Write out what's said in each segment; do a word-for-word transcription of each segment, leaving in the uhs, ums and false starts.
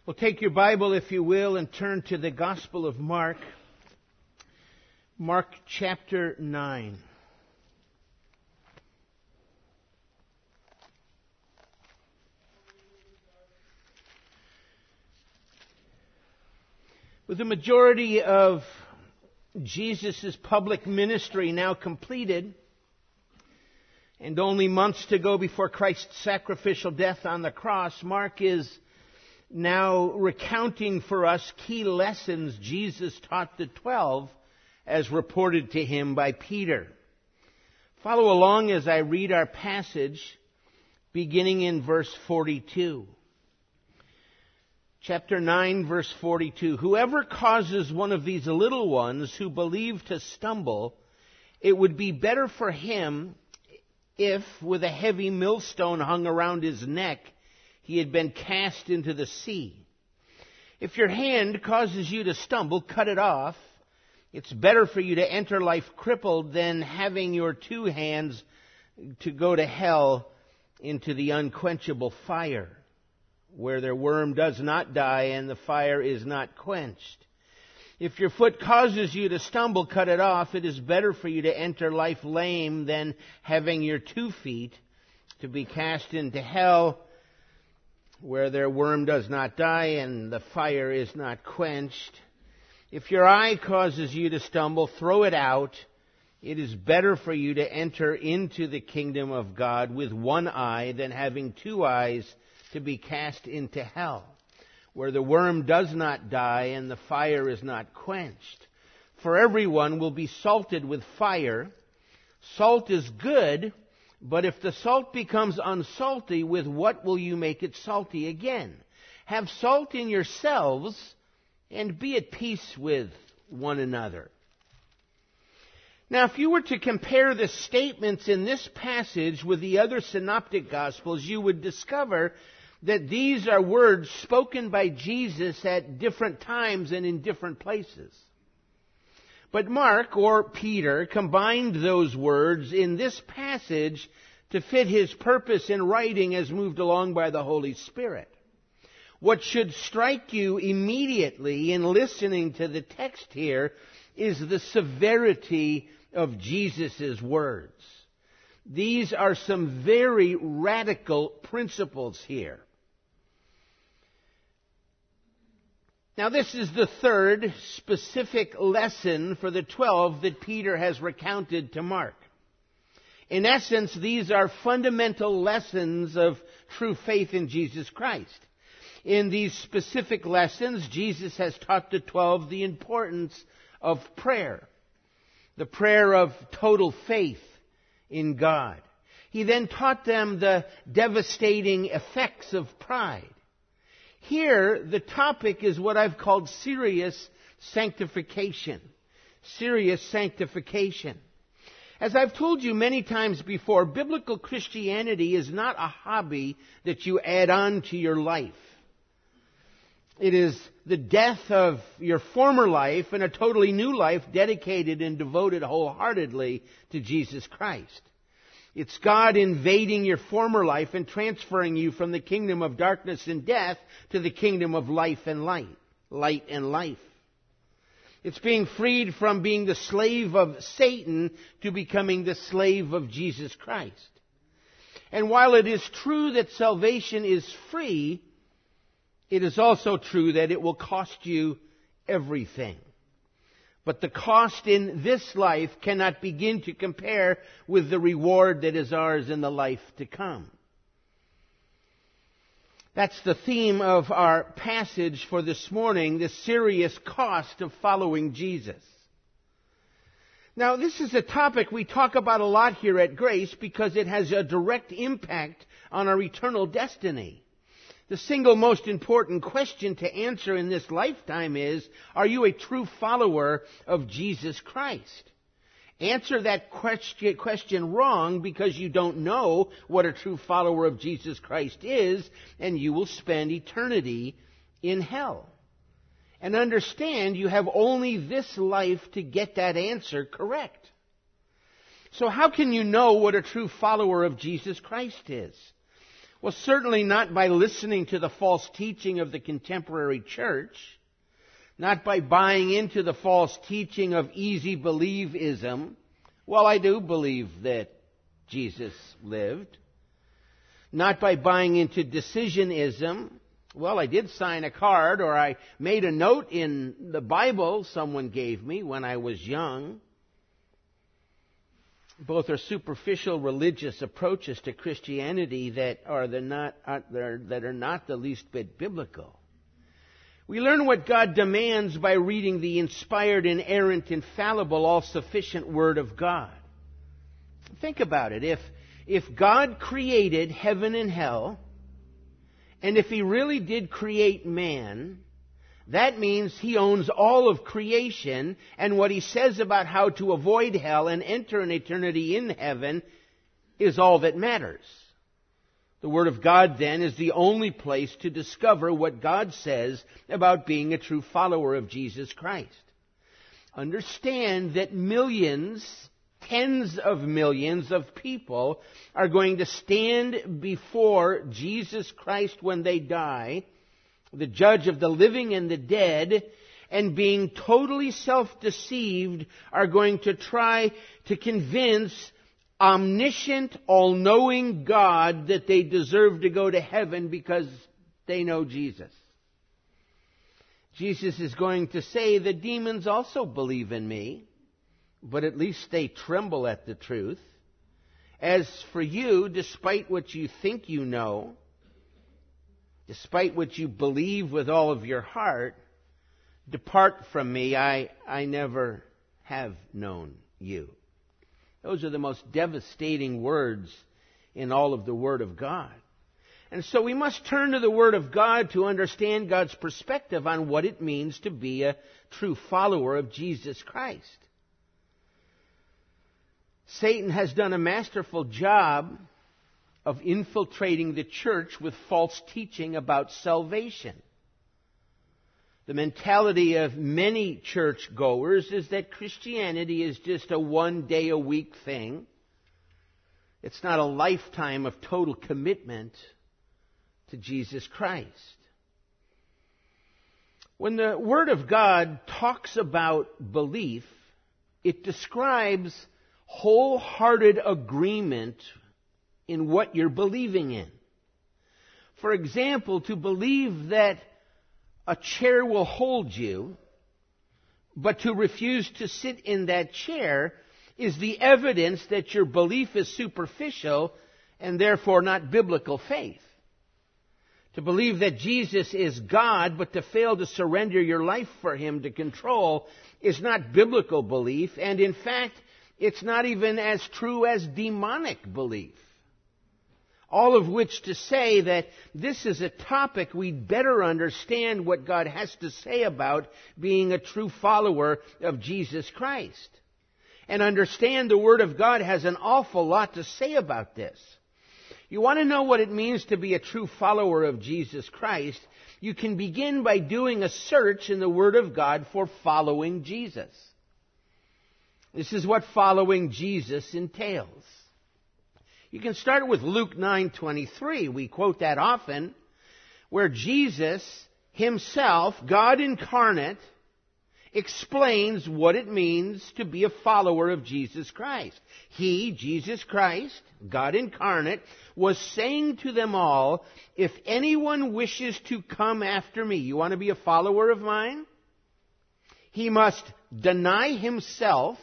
Well, take your Bible, if you will, and turn to the Gospel of Mark. Mark chapter nine. With the majority of Jesus' public ministry now completed, and only months to go before Christ's sacrificial death on the cross, Mark is now recounting for us key lessons Jesus taught the twelve as reported to him by Peter. Follow along as I read our passage beginning in verse forty-two. Chapter nine, verse forty-two. Whoever causes one of these little ones who believe to stumble, it would be better for him if, with a heavy millstone hung around his neck, he had been cast into the sea. If your hand causes you to stumble, cut it off. It's better for you to enter life crippled than having your two hands to go to hell into the unquenchable fire, where their worm does not die and the fire is not quenched. If your foot causes you to stumble, cut it off. It is better for you to enter life lame than having your two feet to be cast into hell, where their worm does not die and the fire is not quenched. If your eye causes you to stumble, throw it out. It is better for you to enter into the kingdom of God with one eye than having two eyes to be cast into hell, where the worm does not die and the fire is not quenched. For everyone will be salted with fire. Salt is good, but if the salt becomes unsalty, with what will you make it salty again? Have salt in yourselves and be at peace with one another. Now, if you were to compare the statements in this passage with the other synoptic gospels, you would discover that these are words spoken by Jesus at different times and in different places. But Mark, or Peter, combined those words in this passage to fit his purpose in writing as moved along by the Holy Spirit. What should strike you immediately in listening to the text here is the severity of Jesus' words. These are some very radical principles here. Now, this is the third specific lesson for the twelve that Peter has recounted to Mark. In essence, these are fundamental lessons of true faith in Jesus Christ. In these specific lessons, Jesus has taught the twelve the importance of prayer, the prayer of total faith in God. He then taught them the devastating effects of pride. Here, the topic is what I've called serious sanctification. Serious sanctification. As I've told you many times before, biblical Christianity is not a hobby that you add on to your life. It is the death of your former life and a totally new life dedicated and devoted wholeheartedly to Jesus Christ. It's God invading your former life and transferring you from the kingdom of darkness and death to the kingdom of life and light, light and life. It's being freed from being the slave of Satan to becoming the slave of Jesus Christ. And while it is true that salvation is free, it is also true that it will cost you everything. But the cost in this life cannot begin to compare with the reward that is ours in the life to come. That's the theme of our passage for this morning, the serious cost of following Jesus. Now, this is a topic we talk about a lot here at Grace because it has a direct impact on our eternal destiny. The single most important question to answer in this lifetime is, are you a true follower of Jesus Christ? Answer that question wrong because you don't know what a true follower of Jesus Christ is, and you will spend eternity in hell. And understand you have only this life to get that answer correct. So how can you know what a true follower of Jesus Christ is? Well, certainly not by listening to the false teaching of the contemporary church, not by buying into the false teaching of easy believism. Well, I do believe that Jesus lived. Not by buying into decisionism. Well, I did sign a card, or I made a note in the Bible someone gave me when I was young. Both are superficial religious approaches to Christianity that are the not are, that are not the least bit biblical. We learn what God demands by reading the inspired, inerrant, infallible, all-sufficient Word of God. Think about it. If if God created heaven and hell, and if He really did create man, that means He owns all of creation, and what He says about how to avoid hell and enter an eternity in heaven is all that matters. The Word of God, then, is the only place to discover what God says about being a true follower of Jesus Christ. Understand that millions, tens of millions of people are going to stand before Jesus Christ when they die, the judge of the living and the dead, and being totally self-deceived are going to try to convince omniscient, all-knowing God that they deserve to go to heaven because they know Jesus. Jesus is going to say, the demons also believe in me, but at least they tremble at the truth. As for you, despite what you think you know, despite what you believe with all of your heart, depart from me, I, I never have known you. Those are the most devastating words in all of the Word of God. And so we must turn to the Word of God to understand God's perspective on what it means to be a true follower of Jesus Christ. Satan has done a masterful job of infiltrating the church with false teaching about salvation. The mentality of many churchgoers is that Christianity is just a one-day-a-week thing. It's not a lifetime of total commitment to Jesus Christ. When the Word of God talks about belief, it describes wholehearted agreement in what you're believing in. For example, to believe that a chair will hold you, but to refuse to sit in that chair is the evidence that your belief is superficial and therefore not biblical faith. To believe that Jesus is God, but to fail to surrender your life for Him to control is not biblical belief, and in fact, it's not even as true as demonic belief. All of which to say that this is a topic we'd better understand what God has to say about being a true follower of Jesus Christ. And understand the Word of God has an awful lot to say about this. You want to know what it means to be a true follower of Jesus Christ? You can begin by doing a search in the Word of God for following Jesus. This is what following Jesus entails. You can start with Luke nine twenty-three. We quote that often, where Jesus Himself, God incarnate, explains what it means to be a follower of Jesus Christ. He, Jesus Christ, God incarnate, was saying to them all, if anyone wishes to come after me, you want to be a follower of mine? He must deny himself,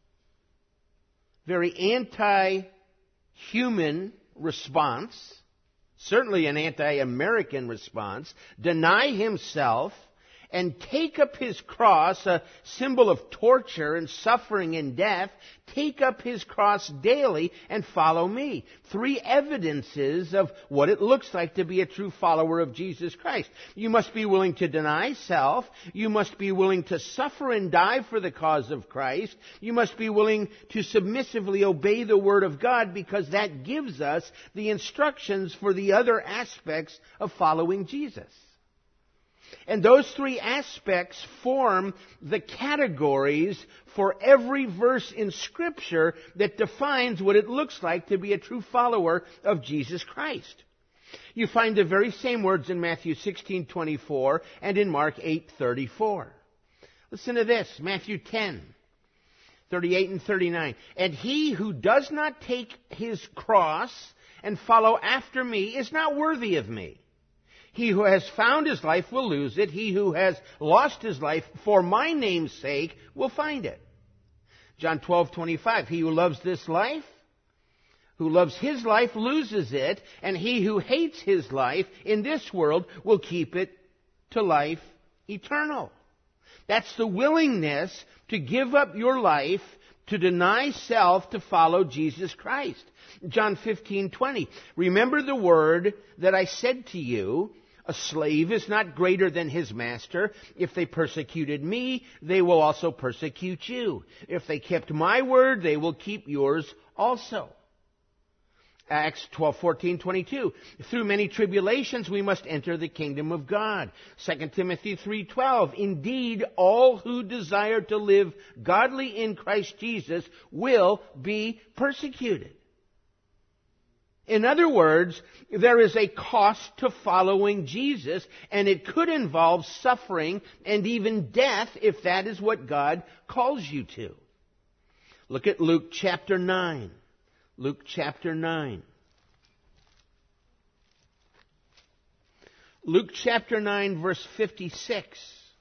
very anti-human response, certainly an anti-American response, deny himself and take up his cross, a symbol of torture and suffering and death, take up his cross daily and follow me. Three evidences of what it looks like to be a true follower of Jesus Christ. You must be willing to deny self. You must be willing to suffer and die for the cause of Christ. You must be willing to submissively obey the Word of God, because that gives us the instructions for the other aspects of following Jesus. And those three aspects form the categories for every verse in Scripture that defines what it looks like to be a true follower of Jesus Christ. You find the very same words in Matthew sixteen twenty-four and in Mark eight thirty-four. Listen to this, Matthew ten thirty-eight and thirty-nine. And he who does not take his cross and follow after me is not worthy of me. He who has found his life will lose it. He who has lost his life for my name's sake will find it. John twelve twenty-five. He who loves this life, who loves his life loses it, and he who hates his life in this world will keep it to life eternal. That's the willingness to give up your life, to deny self, to follow Jesus Christ. John fifteen twenty. Remember the word that I said to you, a slave is not greater than his master. If they persecuted me, they will also persecute you. If they kept my word, they will keep yours also. Acts twelve fourteen twenty-two. Through many tribulations we must enter the kingdom of God. Second Timothy three twelve. Indeed, all who desire to live godly in Christ Jesus will be persecuted. In other words, there is a cost to following Jesus, and it could involve suffering and even death if that is what God calls you to. Look at Luke chapter nine. Luke chapter nine. Luke chapter nine, verse fifty-six.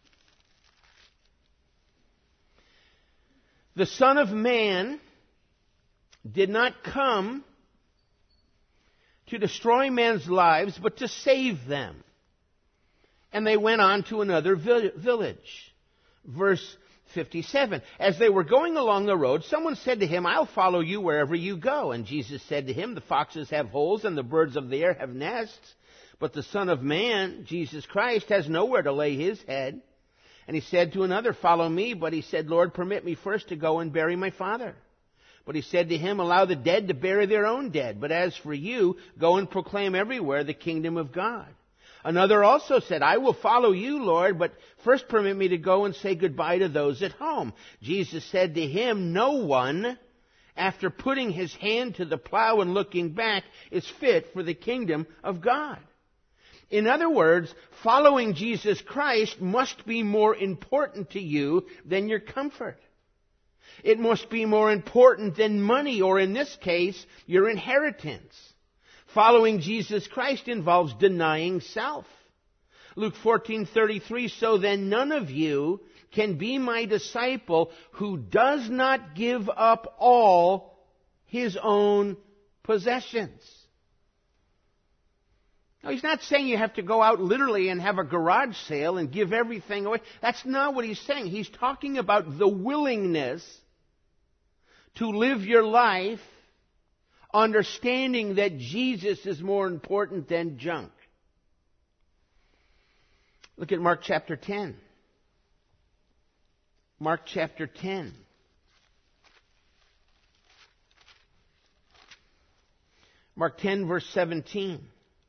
The Son of Man did not come to destroy men's lives, but to save them. And they went on to another village. Verse fifty-seven. As they were going along the road, someone said to him, I'll follow you wherever you go. And Jesus said to him, the foxes have holes and the birds of the air have nests, but the Son of Man, Jesus Christ, has nowhere to lay his head. And he said to another, follow me. But he said, Lord, permit me first to go and bury my father. But he said to him, allow the dead to bury their own dead. But as for you, go and proclaim everywhere the kingdom of God. Another also said, I will follow you, Lord, but first permit me to go and say goodbye to those at home. Jesus said to him, no one, after putting his hand to the plow and looking back, is fit for the kingdom of God. In other words, following Jesus Christ must be more important to you than your comfort. It must be more important than money, or in this case, your inheritance. Following Jesus Christ involves denying self. Luke fourteen thirty-three, so then none of you can be my disciple who does not give up all his own possessions. Now, he's not saying you have to go out literally and have a garage sale and give everything away. That's not what he's saying. He's talking about the willingness to live your life understanding that Jesus is more important than junk. Look at Mark chapter ten. Mark chapter ten. Mark ten, verse seventeen.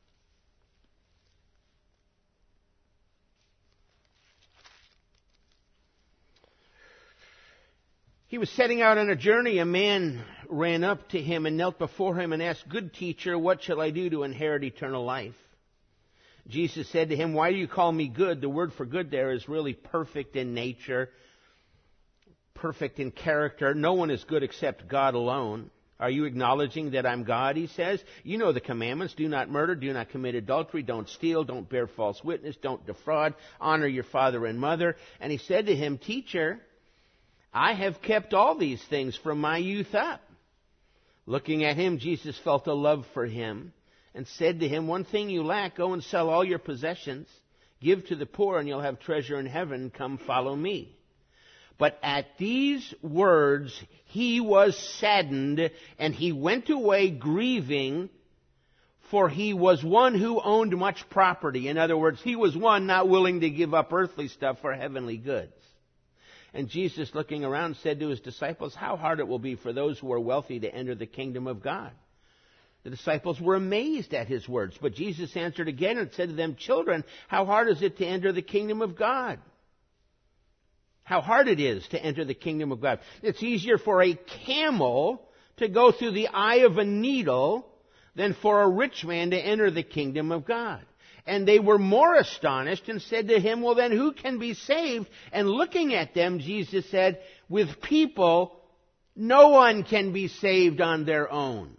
He was setting out on a journey. A man ran up to him and knelt before him and asked, Good teacher, what shall I do to inherit eternal life? Jesus said to him, Why do you call me good? The word for good there is really perfect in nature, perfect in character. No one is good except God alone. Are you acknowledging that I'm God? He says. You know the commandments. Do not murder. Do not commit adultery. Don't steal. Don't bear false witness. Don't defraud. Honor your father and mother. And he said to him, Teacher, I have kept all these things from my youth up. Looking at him, Jesus felt a love for him and said to him, One thing you lack, go and sell all your possessions, give to the poor, and you'll have treasure in heaven. Come follow me. But at these words, he was saddened, and he went away grieving, for he was one who owned much property. In other words, he was one not willing to give up earthly stuff for heavenly goods. And Jesus, looking around, said to his disciples, How hard it will be for those who are wealthy to enter the kingdom of God. The disciples were amazed at his words. But Jesus answered again and said to them, Children, how hard is it to enter the kingdom of God? How hard it is to enter the kingdom of God. It's easier for a camel to go through the eye of a needle than for a rich man to enter the kingdom of God. And they were more astonished and said to him, well then who can be saved? And looking at them, Jesus said, with people, no one can be saved on their own.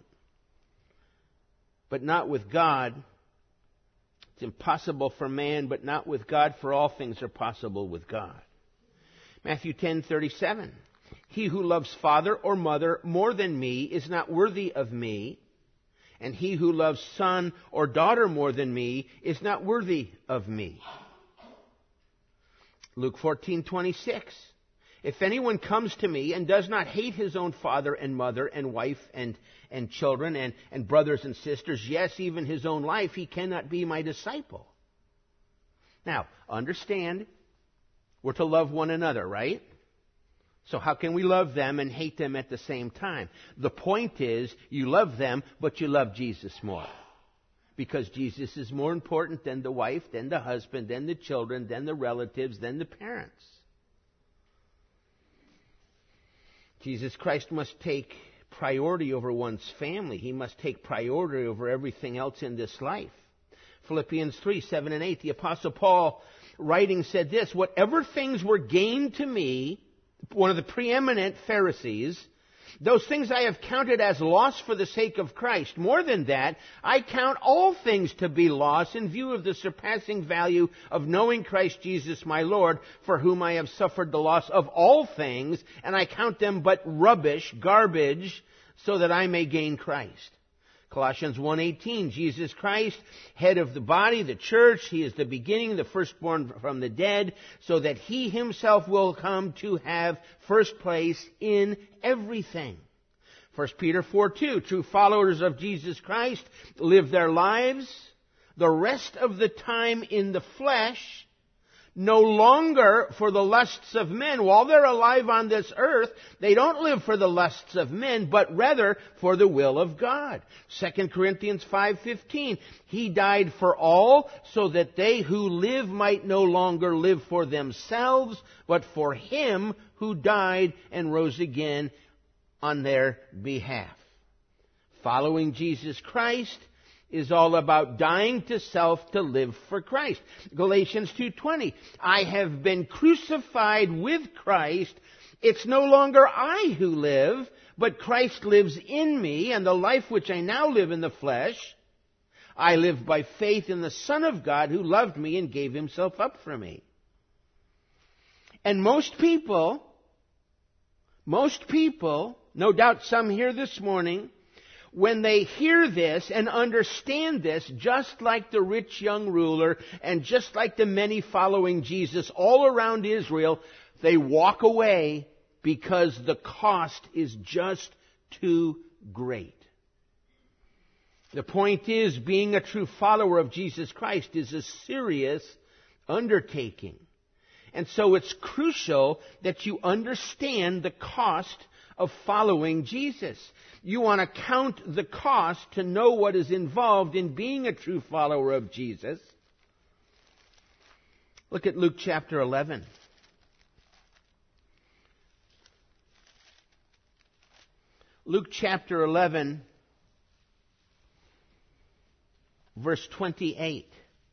But not with God. It's impossible for man, but not with God, for all things are possible with God. Matthew ten thirty-seven. He who loves father or mother more than me is not worthy of me, and he who loves son or daughter more than me is not worthy of me. Luke fourteen twenty-six. If anyone comes to me and does not hate his own father and mother and wife and, and children and, and brothers and sisters, yes, even his own life, he cannot be my disciple. Now, understand, we're to love one another, right? So how can we love them and hate them at the same time? The point is, you love them, but you love Jesus more. Because Jesus is more important than the wife, than the husband, than the children, than the relatives, than the parents. Jesus Christ must take priority over one's family. He must take priority over everything else in this life. Philippians three, seven and eight, the Apostle Paul writing said this, whatever things were gained to me, one of the preeminent Pharisees, those things I have counted as loss for the sake of Christ. More than that, I count all things to be loss in view of the surpassing value of knowing Christ Jesus my Lord, for whom I have suffered the loss of all things, and I count them but rubbish, garbage, so that I may gain Christ. Colossians one eighteen, Jesus Christ, head of the body, the church, he is the beginning, the firstborn from the dead, so that he himself will come to have first place in everything. First Peter four two, true followers of Jesus Christ live their lives the rest of the time in the flesh, no longer for the lusts of men. While they're alive on this earth, they don't live for the lusts of men, but rather for the will of God. Second Corinthians five fifteen, he died for all, so that they who live might no longer live for themselves, but for him who died and rose again on their behalf. Following Jesus Christ is all about dying to self to live for Christ. Galatians two twenty, I have been crucified with Christ. It's no longer I who live, but Christ lives in me, and the life which I now live in the flesh, I live by faith in the Son of God who loved me and gave himself up for me. And most people, most people, no doubt some here this morning, when they hear this and understand this, just like the rich young ruler and just like the many following Jesus all around Israel, they walk away because the cost is just too great. The point is, being a true follower of Jesus Christ is a serious undertaking. And so it's crucial that you understand the cost of following Jesus. You want to count the cost to know what is involved in being a true follower of Jesus. Look at Luke chapter eleven. Luke chapter eleven, verse twenty-eight.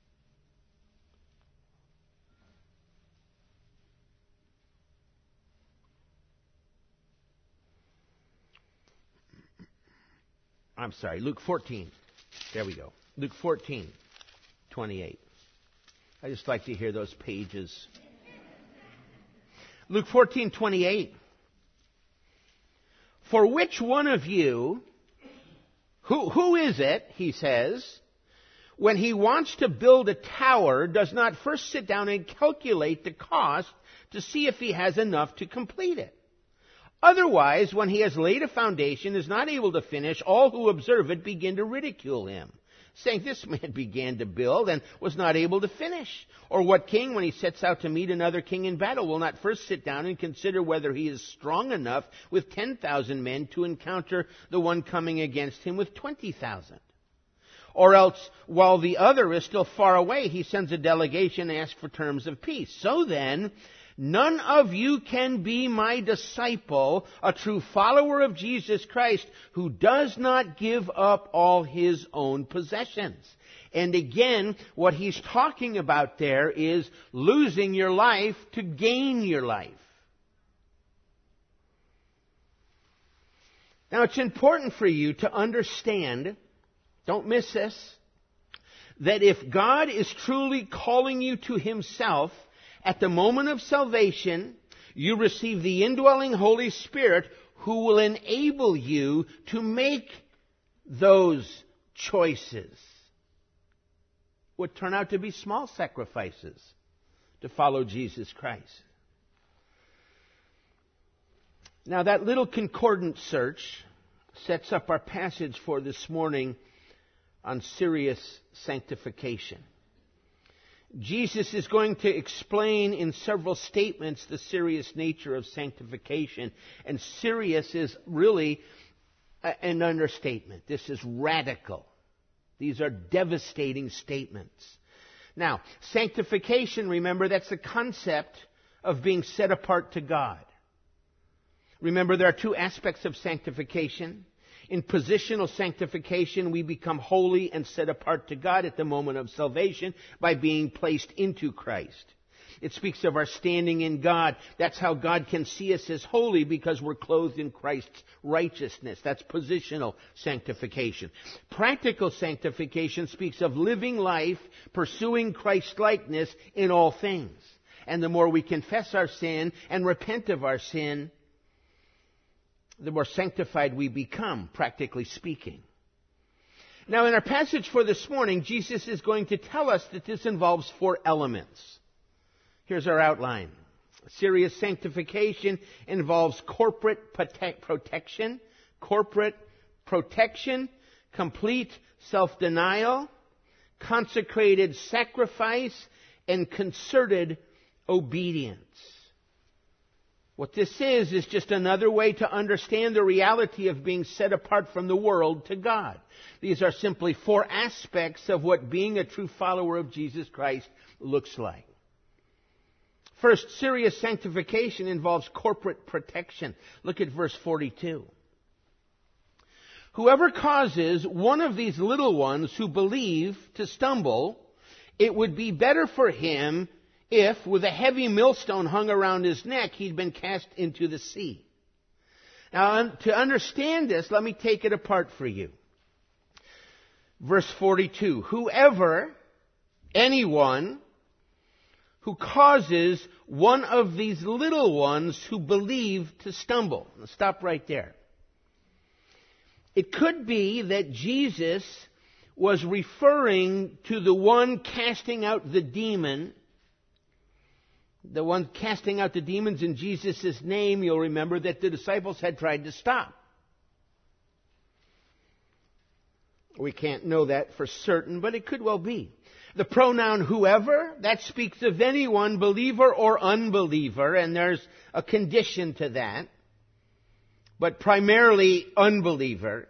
I'm sorry, Luke fourteen. There we go. Luke fourteen, twenty-eight. I just like to hear those pages. Luke fourteen, twenty-eight. For which one of you, who, who is it, he says, when he wants to build a tower, does not first sit down and calculate the cost to see if he has enough to complete it? Otherwise, when he has laid a foundation, is not able to finish, all who observe it begin to ridicule him, saying, this man began to build and was not able to finish. Or what king, when he sets out to meet another king in battle, will not first sit down and consider whether he is strong enough with ten thousand men to encounter the one coming against him with twenty thousand? Or else, while the other is still far away, he sends a delegation and asks for terms of peace. So then, None of you can be my disciple, a true follower of Jesus Christ, who does not give up all his own possessions. And again, what he's talking about there is losing your life to gain your life. Now, it's important for you to understand, don't miss this, that if God is truly calling you to himself, at the moment of salvation, you receive the indwelling Holy Spirit who will enable you to make those choices. Would turn out to be small sacrifices to follow Jesus Christ. Now, that little concordance search sets up our passage for this morning on serious sanctification. Jesus is going to explain in several statements the serious nature of sanctification. And serious is really an understatement. This is radical. These are devastating statements. Now, sanctification, remember, that's the concept of being set apart to God. Remember, there are two aspects of sanctification. In positional sanctification, we become holy and set apart to God at the moment of salvation by being placed into Christ. It speaks of our standing in God. That's how God can see us as holy, because we're clothed in Christ's righteousness. That's positional sanctification. Practical sanctification speaks of living life, pursuing Christ-likeness in all things. And the more we confess our sin and repent of our sin, the more sanctified we become, practically speaking. Now, in our passage for this morning, Jesus is going to tell us that this involves four elements. Here's our outline. Serious sanctification involves corporate protect, protection, corporate protection, complete self-denial, consecrated sacrifice, and concerted obedience. What this is, is just another way to understand the reality of being set apart from the world to God. These are simply four aspects of what being a true follower of Jesus Christ looks like. First, serious sanctification involves corporate protection. Look at verse forty-two. Whoever causes one of these little ones who believe to stumble, it would be better for him if, with a heavy millstone hung around his neck, he'd been cast into the sea. Now, to understand this, let me take it apart for you. Verse forty-two. Whoever, anyone, who causes one of these little ones who believe to stumble. Now, stop right there. It could be that Jesus was referring to the one casting out the demon. The one casting out the demons in Jesus' name, you'll remember that the disciples had tried to stop. We can't know that for certain, but it could well be. The pronoun whoever, that speaks of anyone, believer or unbeliever, and there's a condition to that, but primarily unbeliever.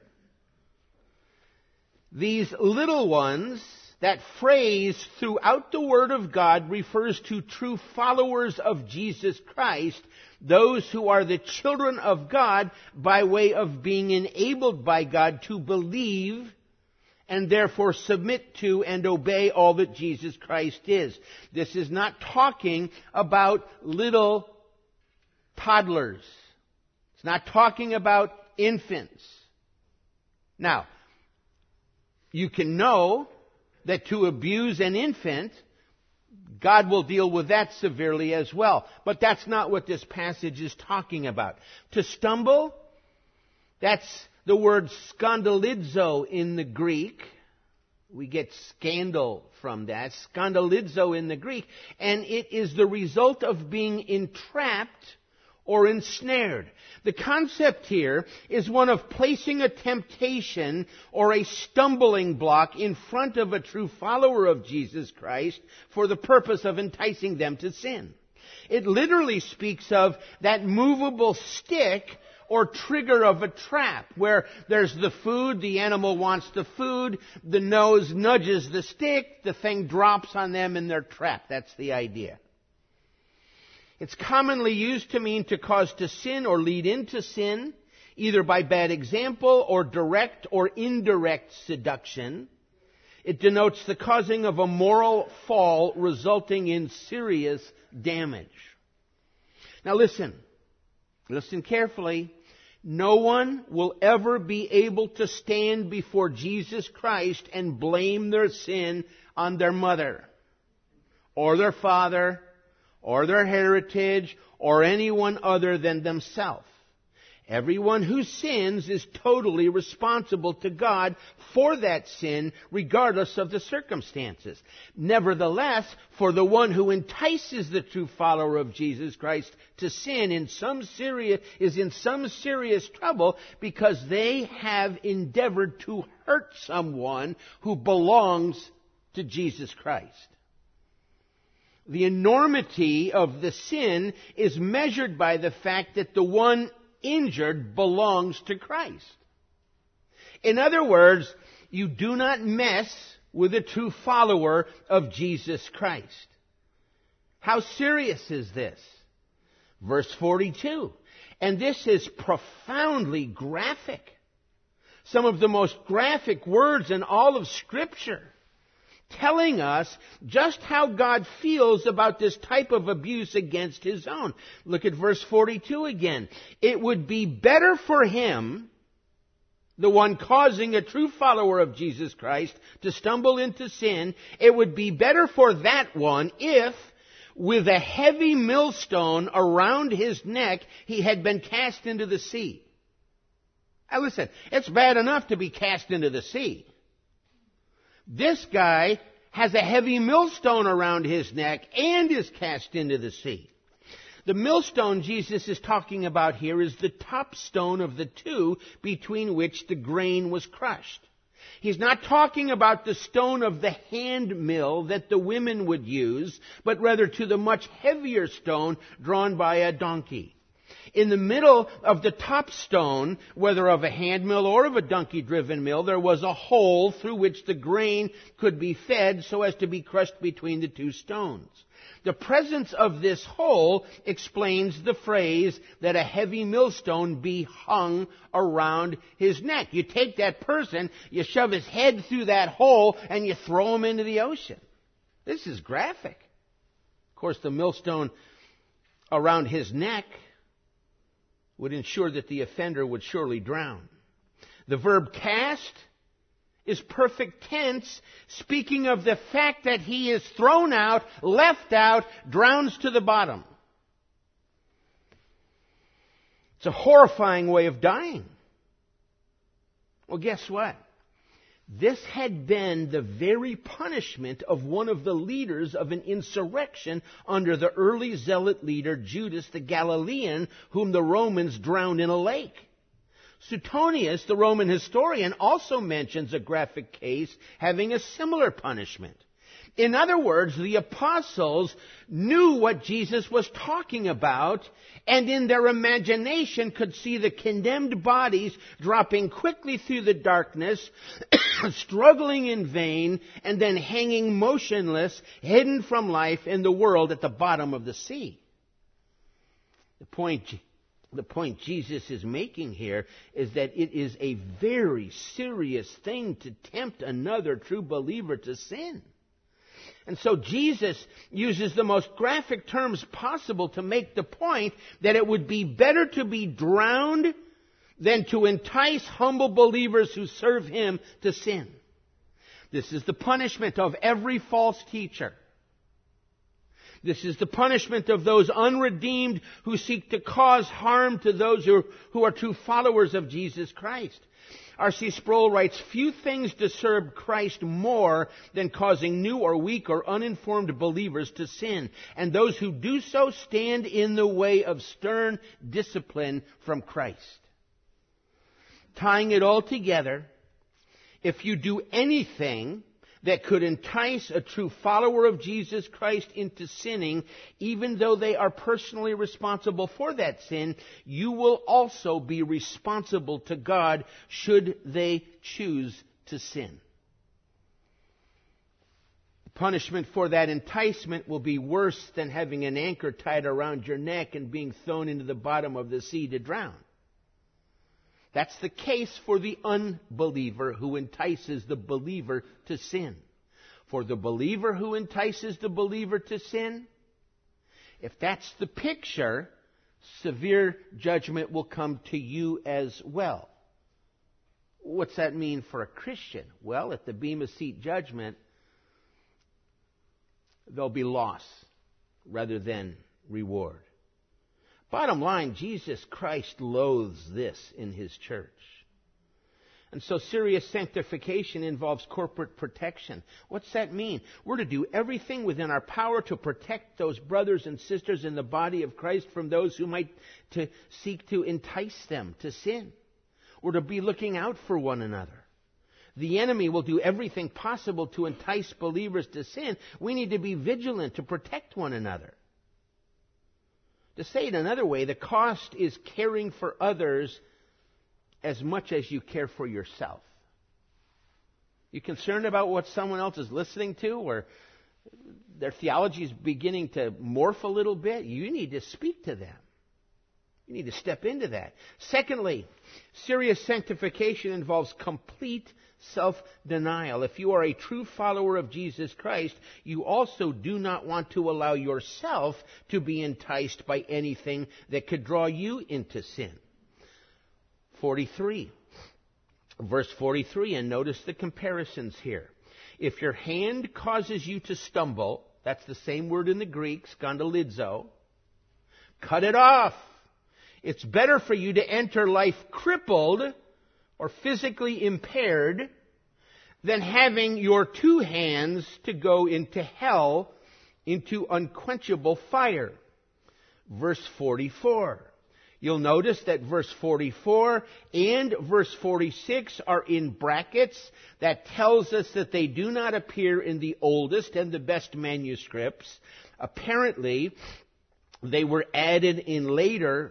These little ones, that phrase throughout the Word of God refers to true followers of Jesus Christ, those who are the children of God by way of being enabled by God to believe and therefore submit to and obey all that Jesus Christ is. This is not talking about little toddlers. It's not talking about infants. Now, you can know that to abuse an infant, God will deal with that severely as well. But that's not what this passage is talking about. To stumble, that's the word skandalizo in the Greek. We get scandal from that. Skandalizo in the Greek. And it is the result of being entrapped or ensnared. The concept here is one of placing a temptation or a stumbling block in front of a true follower of Jesus Christ for the purpose of enticing them to sin. It literally speaks of that movable stick or trigger of a trap where there's the food, the animal wants the food, the nose nudges the stick, the thing drops on them and they're trapped. That's the idea. It's commonly used to mean to cause to sin or lead into sin, either by bad example or direct or indirect seduction. It denotes the causing of a moral fall resulting in serious damage. Now listen. Listen carefully. No one will ever be able to stand before Jesus Christ and blame their sin on their mother, or their father, or their heritage, or anyone other than themselves. Everyone who sins is totally responsible to God for that sin, regardless of the circumstances. Nevertheless, for the one who entices the true follower of Jesus Christ to sin in some serious, is in some serious trouble because they have endeavored to hurt someone who belongs to Jesus Christ. The enormity of the sin is measured by the fact that the one injured belongs to Christ. In other words, you do not mess with a true follower of Jesus Christ. How serious is this? Verse forty-two. And this is profoundly graphic. Some of the most graphic words in all of Scripture, telling us just how God feels about this type of abuse against His own. Look at verse forty-two again. It would be better for him, the one causing a true follower of Jesus Christ to stumble into sin, it would be better for that one if, with a heavy millstone around his neck, he had been cast into the sea. Now listen, it's bad enough to be cast into the sea. This guy has a heavy millstone around his neck and is cast into the sea. The millstone Jesus is talking about here is the top stone of the two between which the grain was crushed. He's not talking about the stone of the hand mill that the women would use, but rather to the much heavier stone drawn by a donkey. In the middle of the top stone, whether of a hand mill or of a donkey-driven mill, there was a hole through which the grain could be fed so as to be crushed between the two stones. The presence of this hole explains the phrase that a heavy millstone be hung around his neck. You take that person, you shove his head through that hole, and you throw him into the ocean. This is graphic. Of course, the millstone around his neck would ensure that the offender would surely drown. The verb cast is perfect tense, speaking of the fact that he is thrown out, left out, drowns to the bottom. It's a horrifying way of dying. Well, guess what? This had been the very punishment of one of the leaders of an insurrection under the early zealot leader Judas the Galilean, whom the Romans drowned in a lake. Suetonius, the Roman historian, also mentions a graphic case having a similar punishment. In other words, the apostles knew what Jesus was talking about, and in their imagination could see the condemned bodies dropping quickly through the darkness, struggling in vain, and then hanging motionless, hidden from life in the world at the bottom of the sea. The point, the point Jesus is making here is that it is a very serious thing to tempt another true believer to sin. And so Jesus uses the most graphic terms possible to make the point that it would be better to be drowned than to entice humble believers who serve Him to sin. This is the punishment of every false teacher. This is the punishment of those unredeemed who seek to cause harm to those who, who are true followers of Jesus Christ. R C Sproul writes, few things disturb Christ more than causing new or weak or uninformed believers to sin. And those who do so stand in the way of stern discipline from Christ. Tying it all together, if you do anything that could entice a true follower of Jesus Christ into sinning, even though they are personally responsible for that sin, you will also be responsible to God should they choose to sin. The punishment for that enticement will be worse than having an anchor tied around your neck and being thrown into the bottom of the sea to drown. That's the case for the unbeliever who entices the believer to sin. For the believer who entices the believer to sin, if that's the picture, severe judgment will come to you as well. What's that mean for a Christian? Well, at the Bema Seat judgment, there'll be loss rather than reward. Bottom line, Jesus Christ loathes this in His church. And so serious sanctification involves corporate protection. What's that mean? We're to do everything within our power to protect those brothers and sisters in the body of Christ from those who might to seek to entice them to sin. We're to be looking out for one another. The enemy will do everything possible to entice believers to sin. We need to be vigilant to protect one another. To say it another way, the cost is caring for others as much as you care for yourself. You concerned about what someone else is listening to, or their theology is beginning to morph a little bit? You need to speak to them. You need to step into that. Secondly, serious sanctification involves complete self-denial. If you are a true follower of Jesus Christ, you also do not want to allow yourself to be enticed by anything that could draw you into sin. forty-three. Verse forty-three, and notice the comparisons here. If your hand causes you to stumble, that's the same word in the Greek, skandalizo, cut it off. It's better for you to enter life crippled or physically impaired than having your two hands to go into hell, into unquenchable fire. Verse forty-four. You'll notice that verse forty-four and verse forty-six are in brackets. That tells us that they do not appear in the oldest and the best manuscripts. Apparently, they were added in later,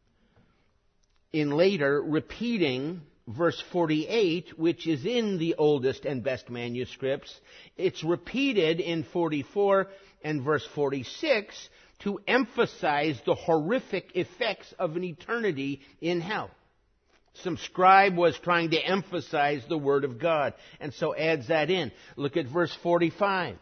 in later, repeating verse forty-eight, which is in the oldest and best manuscripts. It's repeated in forty-four and verse forty-six to emphasize the horrific effects of an eternity in hell. Some scribe was trying to emphasize the Word of God, and so adds that in. Look at verse forty-five.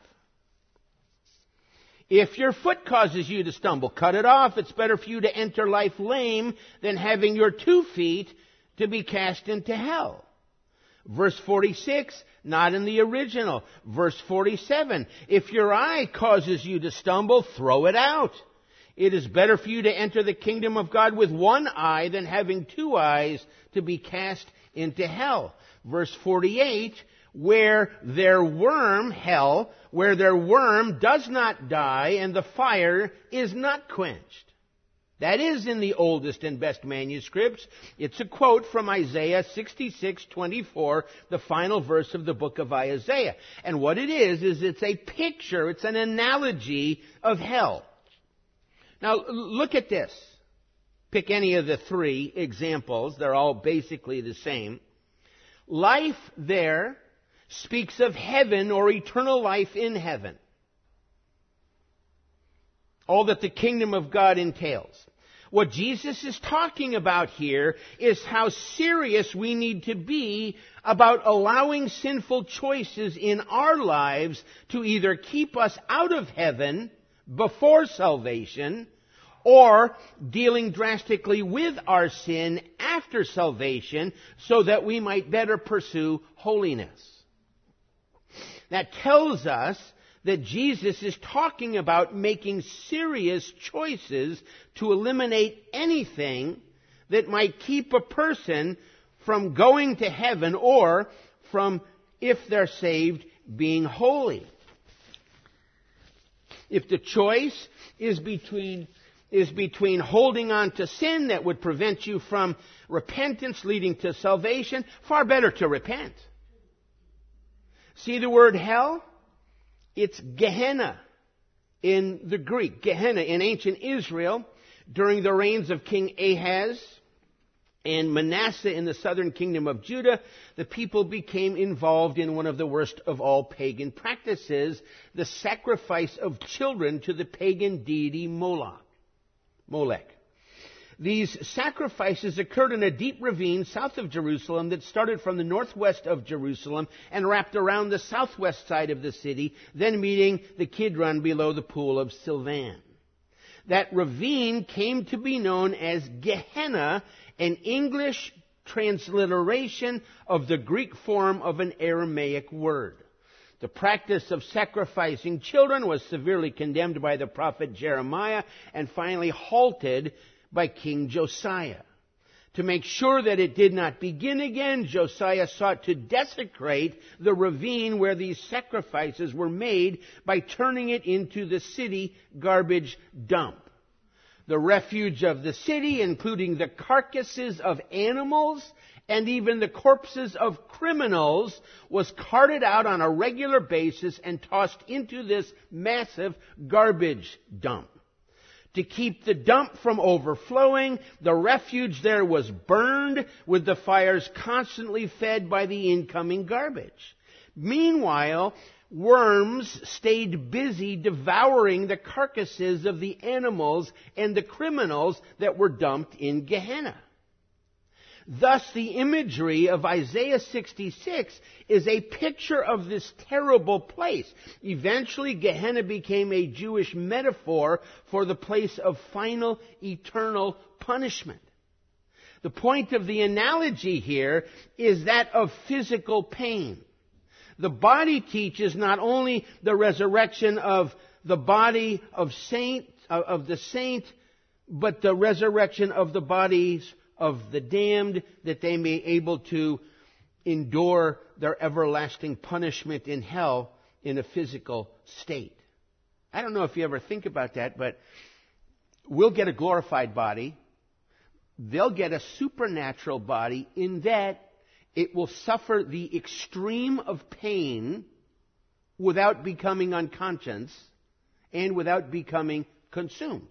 If your foot causes you to stumble, cut it off. It's better for you to enter life lame than having your two feet to be cast into hell. Verse forty-six, not in the original. Verse forty-seven, if your eye causes you to stumble, throw it out. It is better for you to enter the kingdom of God with one eye than having two eyes to be cast into hell. Verse forty-eight, where their worm, hell, where their worm does not die and the fire is not quenched. That is in the oldest and best manuscripts. It's a quote from Isaiah sixty-six twenty-four, the final verse of the book of Isaiah. And what it is, is it's a picture, it's an analogy of hell. Now, look at this. Pick any of the three examples. They're all basically the same. Life there speaks of heaven or eternal life in heaven. All that the kingdom of God entails. What Jesus is talking about here is how serious we need to be about allowing sinful choices in our lives to either keep us out of heaven before salvation or dealing drastically with our sin after salvation so that we might better pursue holiness. That tells us that Jesus is talking about making serious choices to eliminate anything that might keep a person from going to heaven or from, if they're saved, being holy. If the choice is between is between holding on to sin that would prevent you from repentance leading to salvation, far better to repent. See the word hell? It's Gehenna in the Greek. Gehenna in ancient Israel during the reigns of King Ahaz and Manasseh in the southern kingdom of Judah, the people became involved in one of the worst of all pagan practices, the sacrifice of children to the pagan deity Moloch. Molech. These sacrifices occurred in a deep ravine south of Jerusalem that started from the northwest of Jerusalem and wrapped around the southwest side of the city, then meeting the Kidron below the pool of Silvan. That ravine came to be known as Gehenna, an English transliteration of the Greek form of an Aramaic word. The practice of sacrificing children was severely condemned by the prophet Jeremiah and finally halted by King Josiah. To make sure that it did not begin again, Josiah sought to desecrate the ravine where these sacrifices were made by turning it into the city garbage dump. The refuge of the city, including the carcasses of animals and even the corpses of criminals, was carted out on a regular basis and tossed into this massive garbage dump. To keep the dump from overflowing, the refuge there was burned, with the fires constantly fed by the incoming garbage. Meanwhile, worms stayed busy devouring the carcasses of the animals and the criminals that were dumped in Gehenna. Thus, the imagery of Isaiah sixty-six is a picture of this terrible place. Eventually, Gehenna became a Jewish metaphor for the place of final, eternal punishment. The point of the analogy here is that of physical pain. The body teaches not only the resurrection of the body of saint, of the saint, but the resurrection of the bodies of the damned, that they may be able to endure their everlasting punishment in hell in a physical state. I don't know if you ever think about that, but we'll get a glorified body. They'll get a supernatural body in that it will suffer the extreme of pain without becoming unconscious and without becoming consumed.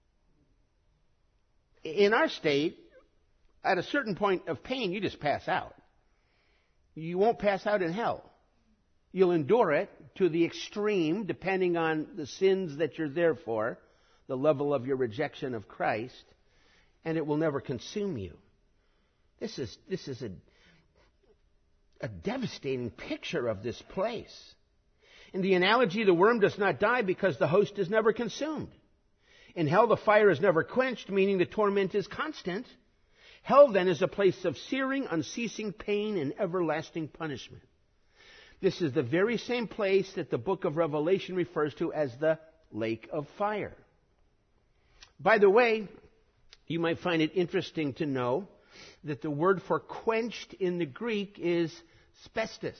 In our state, at a certain point of pain, you just pass out. You won't pass out in hell. You'll endure it to the extreme, depending on the sins that you're there for, the level of your rejection of Christ, and it will never consume you. This is, this is a, a devastating picture of this place. In the analogy, the worm does not die because the host is never consumed. In hell, the fire is never quenched, meaning the torment is constant. Hell, then, is a place of searing, unceasing pain and everlasting punishment. This is the very same place that the book of Revelation refers to as the lake of fire. By the way, you might find it interesting to know that the word for quenched in the Greek is spestis.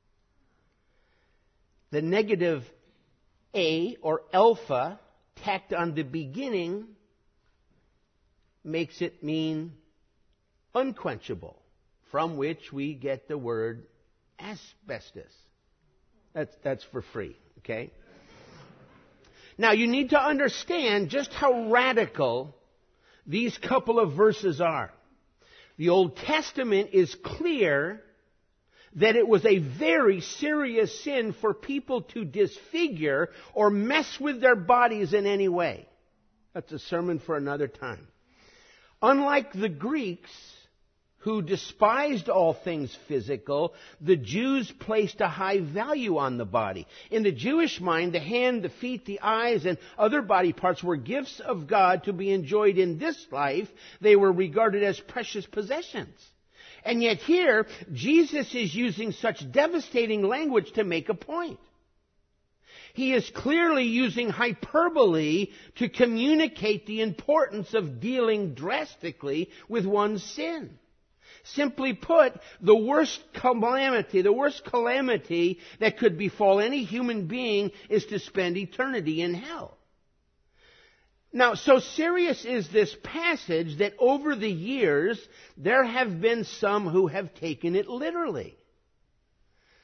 The negative a or alpha tacked on the beginning makes it mean unquenchable, from which we get the word asbestos. That's, that's for free, okay? Now, you need to understand just how radical these couple of verses are. The Old Testament is clear that it was a very serious sin for people to disfigure or mess with their bodies in any way. That's a sermon for another time. Unlike the Greeks, who despised all things physical, the Jews placed a high value on the body. In the Jewish mind, the hand, the feet, the eyes, and other body parts were gifts of God to be enjoyed in this life. They were regarded as precious possessions. And yet here, Jesus is using such devastating language to make a point. He is clearly using hyperbole to communicate the importance of dealing drastically with one's sin. Simply put, the worst calamity, the worst calamity that could befall any human being is to spend eternity in hell. Now, so serious is this passage that over the years, there have been some who have taken it literally.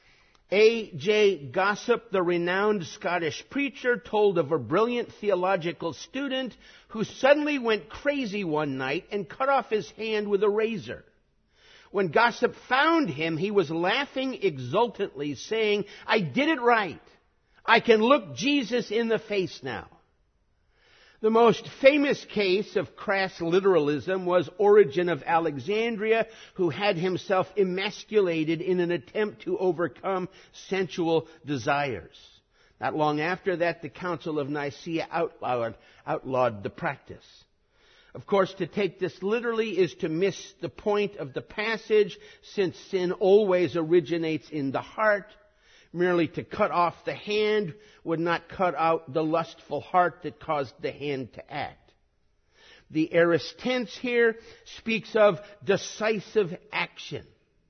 A J Gossip, the renowned Scottish preacher, told of a brilliant theological student who suddenly went crazy one night and cut off his hand with a razor. When Gossip found him, he was laughing exultantly, saying, "I did it right. I can look Jesus in the face now." The most famous case of crass literalism was Origen of Alexandria, who had himself emasculated in an attempt to overcome sensual desires. Not long after that, the Council of Nicaea outlawed, outlawed the practice. Of course, to take this literally is to miss the point of the passage, since sin always originates in the heart. Merely to cut off the hand would not cut out the lustful heart that caused the hand to act. The aorist tense here speaks of decisive action.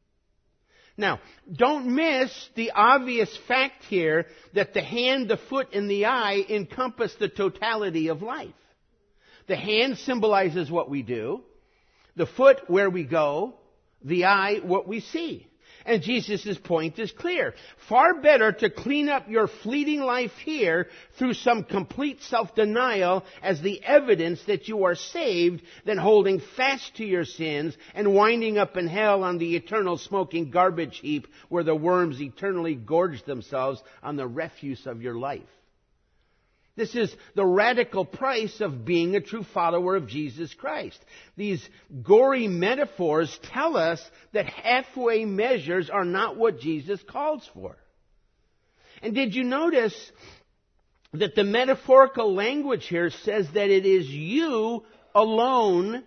Now, don't miss the obvious fact here that the hand, the foot, and the eye encompass the totality of life. The hand symbolizes what we do, the foot where we go, the eye what we see. And Jesus' point is clear. Far better to clean up your fleeting life here through some complete self-denial as the evidence that you are saved than holding fast to your sins and winding up in hell on the eternal smoking garbage heap where the worms eternally gorge themselves on the refuse of your life. This is the radical price of being a true follower of Jesus Christ. These gory metaphors tell us that halfway measures are not what Jesus calls for. And did you notice that the metaphorical language here says that it is you alone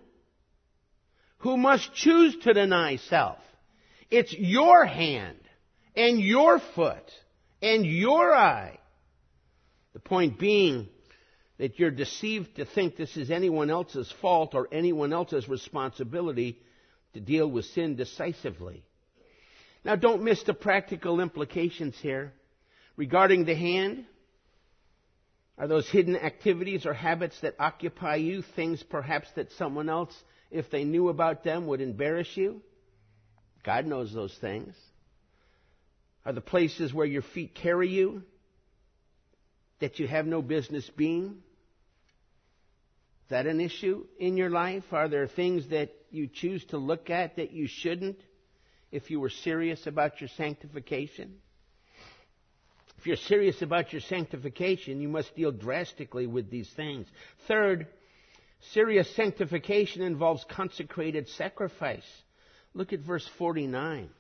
who must choose to deny self? It's your hand and your foot and your eye. The point being that you're deceived to think this is anyone else's fault or anyone else's responsibility to deal with sin decisively. Now, don't miss the practical implications here. Regarding the hand, are those hidden activities or habits that occupy you things perhaps that someone else, if they knew about them, would embarrass you? God knows those things. Are the places where your feet carry you that you have no business being? Is that an issue in your life? Are there things that you choose to look at that you shouldn't if you were serious about your sanctification? If you're serious about your sanctification, you must deal drastically with these things. Third, serious sanctification involves consecrated sacrifice. Look at verse forty-nine.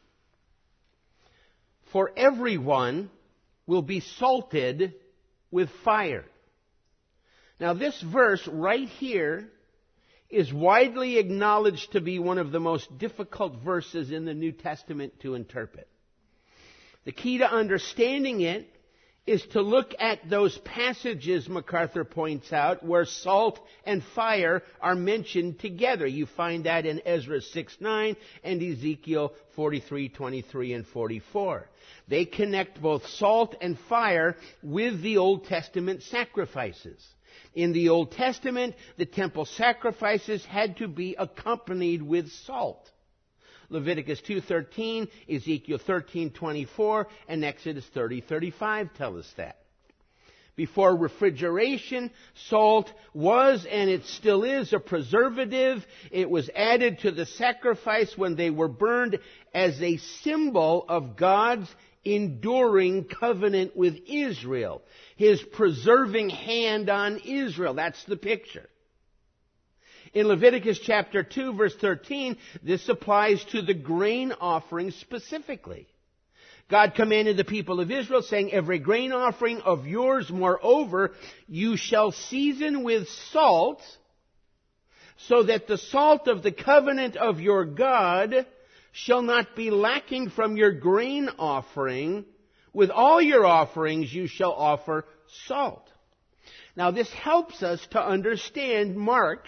For everyone will be salted with fire. Now, this verse right here is widely acknowledged to be one of the most difficult verses in the New Testament to interpret. The key to understanding it is to look at those passages, MacArthur points out, where salt and fire are mentioned together. You find that in Ezra six nine and Ezekiel forty-three twenty-three and forty-four. They connect both salt and fire with the Old Testament sacrifices. In the Old Testament, the temple sacrifices had to be accompanied with salt. Leviticus two thirteen, Ezekiel thirteen twenty-four, and Exodus thirty thirty-five tell us that. Before refrigeration, salt was, and it still is, a preservative. It was added to the sacrifice when they were burned as a symbol of God's enduring covenant with Israel. His preserving hand on Israel. That's the picture. In Leviticus chapter two, verse thirteen, this applies to the grain offering specifically. God commanded the people of Israel, saying, every grain offering of yours, moreover, you shall season with salt, so that the salt of the covenant of your God shall not be lacking from your grain offering. With all your offerings you shall offer salt. Now, this helps us to understand Mark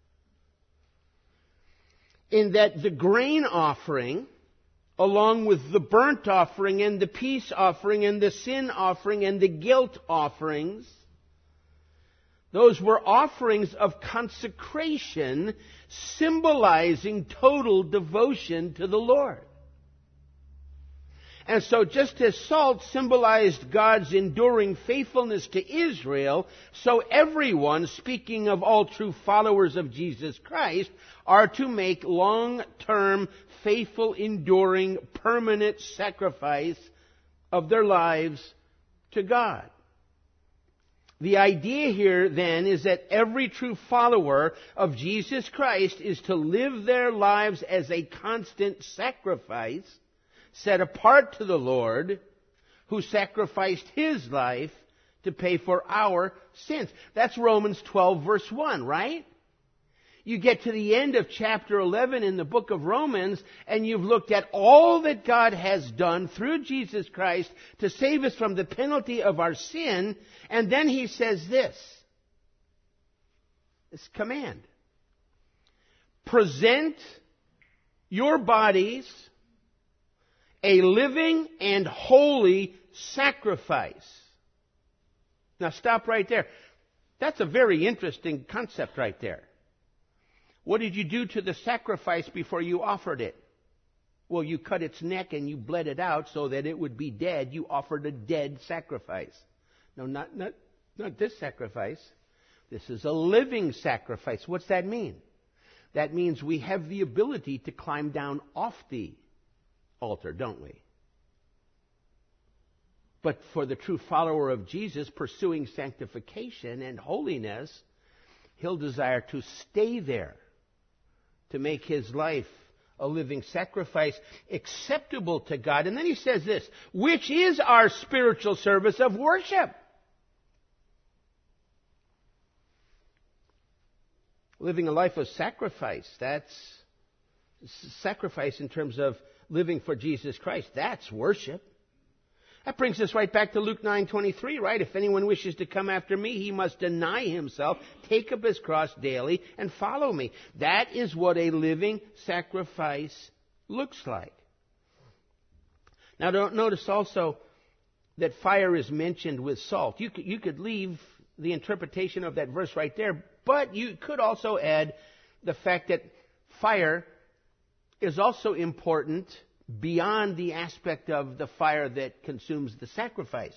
in that the grain offering, along with the burnt offering and the peace offering and the sin offering and the guilt offerings, those were offerings of consecration, symbolizing total devotion to the Lord. And so just as salt symbolized God's enduring faithfulness to Israel, so everyone, speaking of all true followers of Jesus Christ, are to make long-term, faithful, enduring, permanent sacrifice of their lives to God. The idea here, then, is that every true follower of Jesus Christ is to live their lives as a constant sacrifice, set apart to the Lord, who sacrificed His life to pay for our sins. That's Romans twelve, verse one, right? You get to the end of chapter eleven in the book of Romans, and you've looked at all that God has done through Jesus Christ to save us from the penalty of our sin, and then He says this, this command: present your bodies a living and holy sacrifice. Now stop right there. That's a very interesting concept right there. What did you do to the sacrifice before you offered it? Well, you cut its neck and you bled it out so that it would be dead. You offered a dead sacrifice. No, not, not, not this sacrifice. This is a living sacrifice. What's that mean? That means we have the ability to climb down off the altar, don't we? But for the true follower of Jesus pursuing sanctification and holiness, he'll desire to stay there, to make his life a living sacrifice acceptable to God. And then he says this, which is our spiritual service of worship. Living a life of sacrifice, that's sacrifice in terms of living for Jesus Christ. That's worship. That brings us right back to Luke nine twenty-three, right? If anyone wishes to come after me, he must deny himself, take up his cross daily, and follow me. That is what a living sacrifice looks like. Now, don't notice also that fire is mentioned with salt. You could, you could leave the interpretation of that verse right there, but you could also add the fact that fire is also important beyond the aspect of the fire that consumes the sacrifice.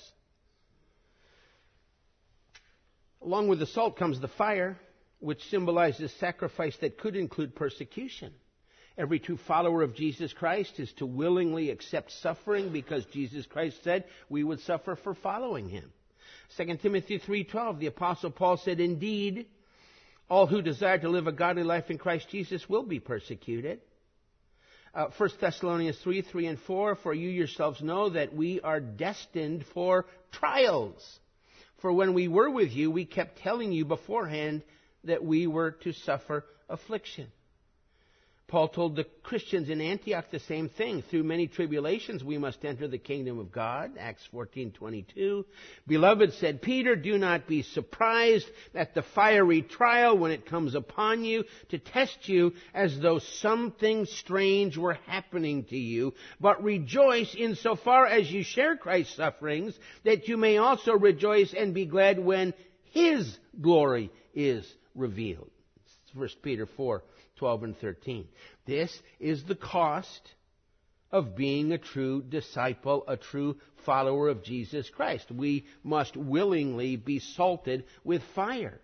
Along with the salt comes the fire, which symbolizes sacrifice that could include persecution. Every true follower of Jesus Christ is to willingly accept suffering because Jesus Christ said we would suffer for following Him. Second Timothy three twelve, the Apostle Paul said, indeed, all who desire to live a godly life in Christ Jesus will be persecuted. Uh, First Thessalonians three, three and four, for you yourselves know that we are destined for trials. For when we were with you, we kept telling you beforehand that we were to suffer affliction. Paul told the Christians in Antioch the same thing. Through many tribulations we must enter the kingdom of God. Acts fourteen twenty-two. Beloved, said Peter, do not be surprised at the fiery trial when it comes upon you to test you as though something strange were happening to you. But rejoice insofar as you share Christ's sufferings, that you may also rejoice and be glad when His glory is revealed. First Peter four, twelve and thirteen. This is the cost of being a true disciple, a true follower of Jesus Christ. We must willingly be salted with fire.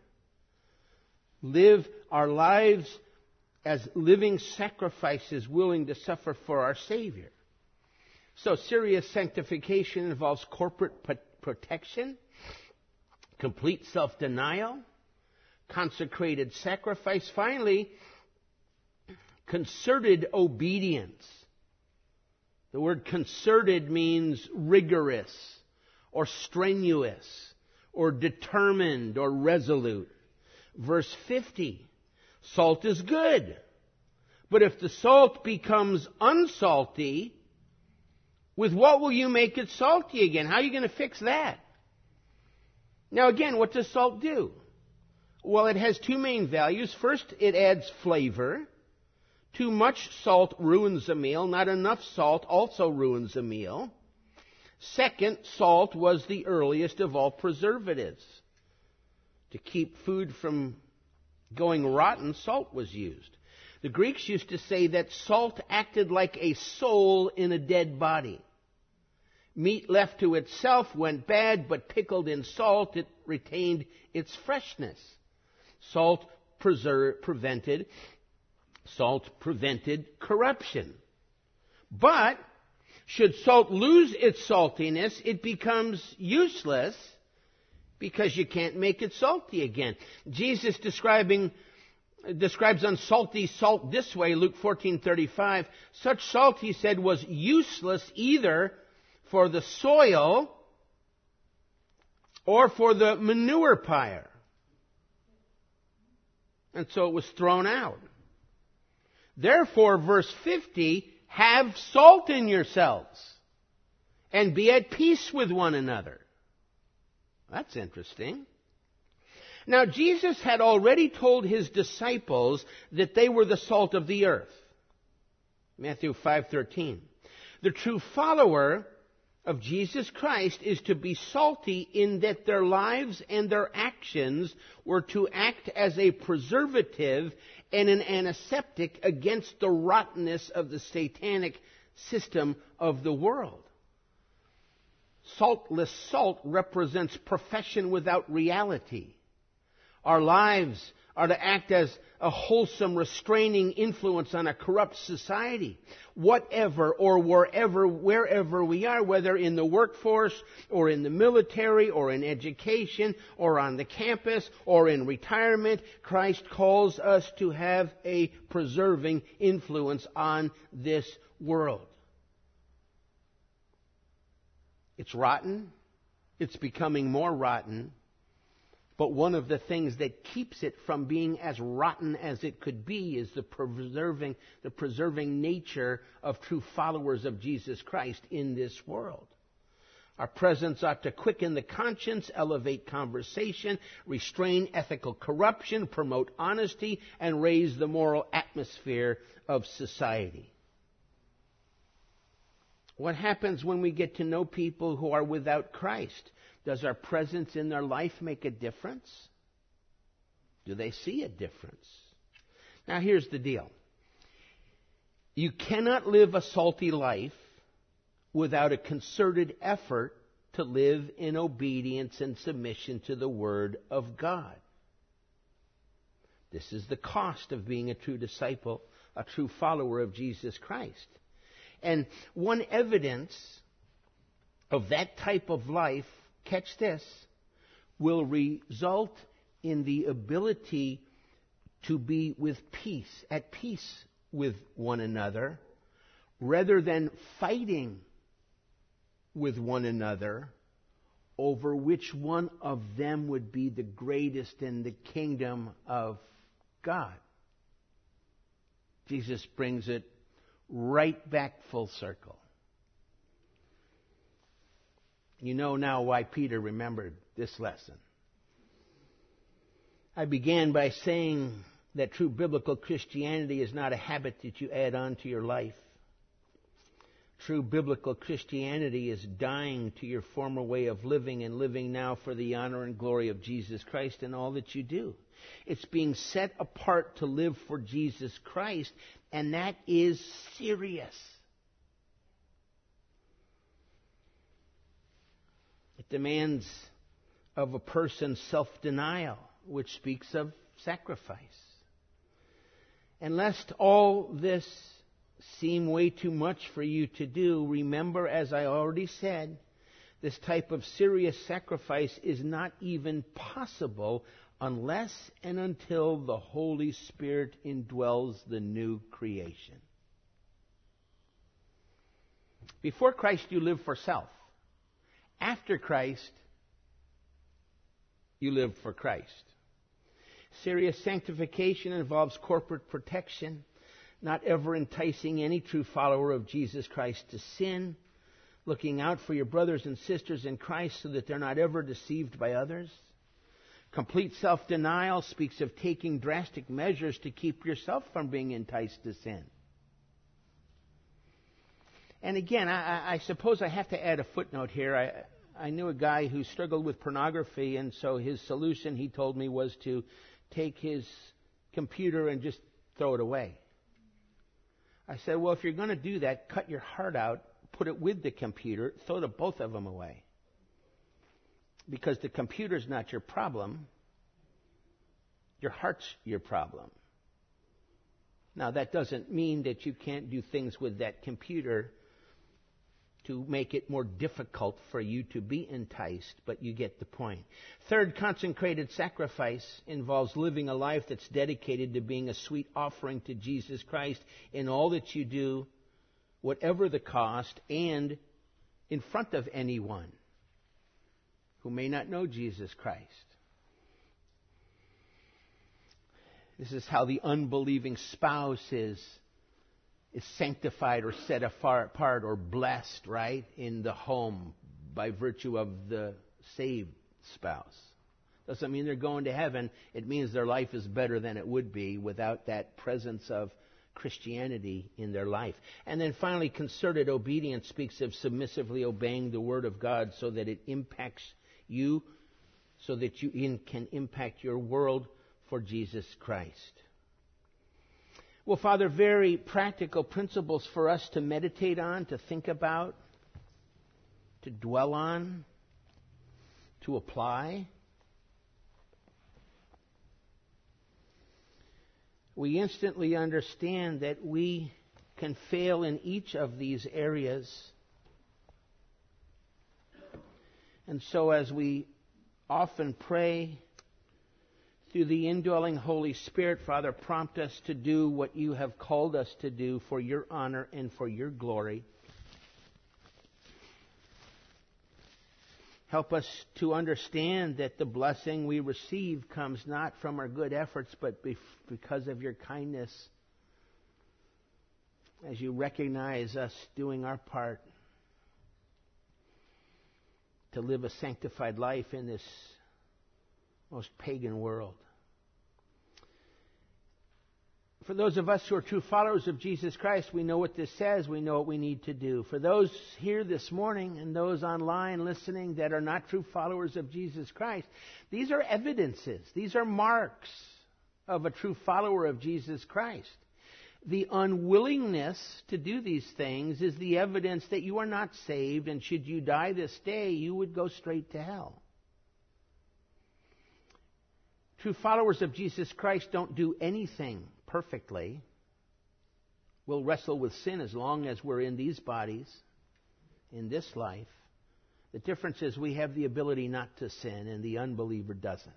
Live our lives as living sacrifices willing to suffer for our Savior. So serious sanctification involves corporate protection, complete self-denial, consecrated sacrifice. Finally, concerted obedience. The word concerted means rigorous or strenuous or determined or resolute. Verse fifty, salt is good. But if the salt becomes unsalty, with what will you make it salty again? How are you going to fix that? Now again, what does salt do? Well, it has two main values. First, it adds flavor. Too much salt ruins a meal. Not enough salt also ruins a meal. Second, salt was the earliest of all preservatives. To keep food from going rotten, salt was used. The Greeks used to say that salt acted like a soul in a dead body. Meat left to itself went bad, but pickled in salt, it retained its freshness. Salt preser- prevented, salt prevented corruption. But should salt lose its saltiness, it becomes useless because you can't make it salty again. Jesus describing describes unsalty salt this way, Luke fourteen thirty-five. Such salt, he said, was useless either for the soil or for the manure pyre. And so it was thrown out. Therefore, verse fifty, have salt in yourselves and be at peace with one another. That's interesting. Now, Jesus had already told his disciples that they were the salt of the earth. Matthew five thirteen. The true follower of Jesus Christ is to be salty in that their lives and their actions were to act as a preservative and an antiseptic against the rottenness of the satanic system of the world. Saltless salt represents profession without reality. Our lives are to act as a wholesome, restraining influence on a corrupt society. Whatever or wherever, wherever we are, whether in the workforce or in the military or in education or on the campus or in retirement, Christ calls us to have a preserving influence on this world. It's rotten. It's becoming more rotten. But one of the things that keeps it from being as rotten as it could be is the preserving, the preserving nature of true followers of Jesus Christ in this world. Our presence ought to quicken the conscience, elevate conversation, restrain ethical corruption, promote honesty, and raise the moral atmosphere of society. What happens when we get to know people who are without Christ? Does our presence in their life make a difference? Do they see a difference? Now, here's the deal. You cannot live a salty life without a concerted effort to live in obedience and submission to the Word of God. This is the cost of being a true disciple, a true follower of Jesus Christ. And one evidence of that type of life, catch this, will result in the ability to be with peace, at peace with one another, rather than fighting with one another over which one of them would be the greatest in the kingdom of God. Jesus brings it right back full circle. You know now why Peter remembered this lesson. I began by saying that true biblical Christianity is not a habit that you add on to your life. True biblical Christianity is dying to your former way of living and living now for the honor and glory of Jesus Christ in all that you do. It's being set apart to live for Jesus Christ, and that is serious. It demands of a person self-denial, which speaks of sacrifice. And lest all this seem way too much for you to do, remember, as I already said, this type of serious sacrifice is not even possible unless and until the Holy Spirit indwells the new creation. Before Christ, you live for self. After Christ, you live for Christ. Serious sanctification involves corporate protection, not ever enticing any true follower of Jesus Christ to sin, looking out for your brothers and sisters in Christ so that they're not ever deceived by others. Complete self-denial speaks of taking drastic measures to keep yourself from being enticed to sin. And again, I, I suppose I have to add a footnote here. I, I knew a guy who struggled with pornography, and so his solution, he told me, was to take his computer and just throw it away. I said, well, if you're going to do that, cut your heart out, put it with the computer, throw the both of them away. Because the computer's not your problem. Your heart's your problem. Now, that doesn't mean that you can't do things with that computer to make it more difficult for you to be enticed, but you get the point. Third, consecrated sacrifice involves living a life that's dedicated to being a sweet offering to Jesus Christ in all that you do, whatever the cost, and in front of anyone who may not know Jesus Christ. This is how the unbelieving spouse is, is sanctified or set apart or blessed, right, in the home by virtue of the saved spouse. Doesn't mean they're going to heaven. It means their life is better than it would be without that presence of Christianity in their life. And then finally, concerted obedience speaks of submissively obeying the Word of God so that it impacts you, so that you in, can impact your world for Jesus Christ. Well, Father, very practical principles for us to meditate on, to think about, to dwell on, to apply. We instantly understand that we can fail in each of these areas. And so as we often pray through the indwelling Holy Spirit, Father, prompt us to do what you have called us to do for your honor and for your glory. Help us to understand that the blessing we receive comes not from our good efforts, but because of your kindness. As you recognize us doing our part to live a sanctified life in this most pagan world. For those of us who are true followers of Jesus Christ, we know what this says. We know what we need to do. For those here this morning and those online listening that are not true followers of Jesus Christ, these are evidences. These are marks of a true follower of Jesus Christ. The unwillingness to do these things is the evidence that you are not saved, and should you die this day, you would go straight to hell. True followers of Jesus Christ don't do anything perfectly. We'll wrestle with sin as long as we're in these bodies, in this life. The difference is we have the ability not to sin, and the unbeliever doesn't.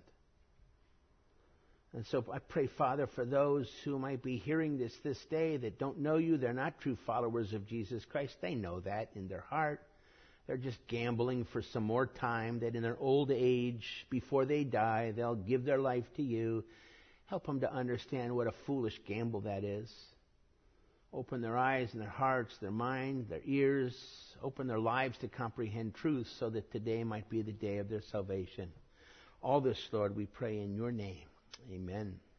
And so I pray, Father, for those who might be hearing this this day that don't know you, they're not true followers of Jesus Christ. They know that in their heart. They're just gambling for some more time, that in their old age, before they die, they'll give their life to you. Help them to understand what a foolish gamble that is. Open their eyes and their hearts, their mind, their ears. Open their lives to comprehend truth so that today might be the day of their salvation. All this, Lord, we pray in your name. Amen.